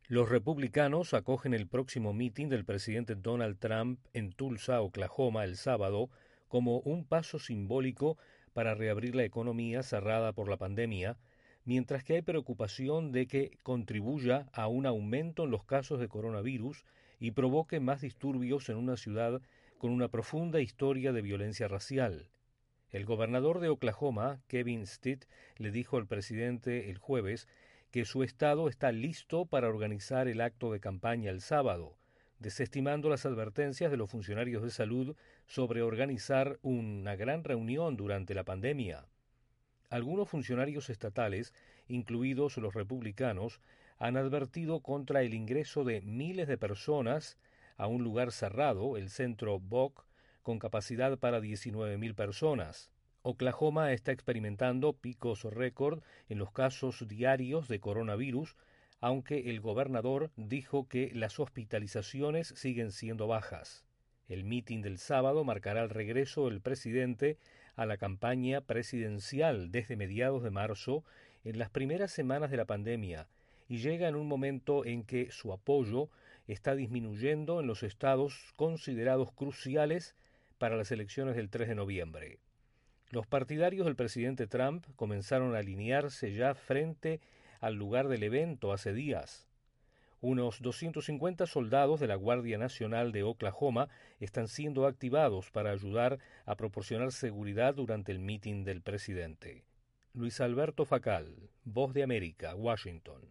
Los republicanos acogen el próximo mitin del presidente Donald Trump en Tulsa, Oklahoma, el sábado, como un paso simbólico para reabrir la economía cerrada por la pandemia, mientras que hay preocupación de que contribuya a un aumento en los casos de coronavirus y provoque más disturbios en una ciudad con una profunda historia de violencia racial. El gobernador de Oklahoma, Kevin Stitt, le dijo al presidente el jueves que su estado está listo para organizar el acto de campaña el sábado, desestimando las advertencias de los funcionarios de salud sobre organizar una gran reunión durante la pandemia. Algunos funcionarios estatales, incluidos los republicanos, han advertido contra el ingreso de miles de personas a un lugar cerrado, el centro Buck, con capacidad para 19.000 personas. Oklahoma está experimentando picos récord en los casos diarios de coronavirus, aunque el gobernador dijo que las hospitalizaciones siguen siendo bajas. El mitin del sábado marcará el regreso del presidente a la campaña presidencial desde mediados de marzo, en las primeras semanas de la pandemia, y llega en un momento en que su apoyo está disminuyendo en los estados considerados cruciales para las elecciones del 3 de noviembre. Los partidarios del presidente Trump comenzaron a alinearse ya frente al lugar del evento hace días. Unos 250 soldados de la Guardia Nacional de Oklahoma están siendo activados para ayudar a proporcionar seguridad durante el mitin del presidente. Luis Alberto Facal, Voz de América, Washington.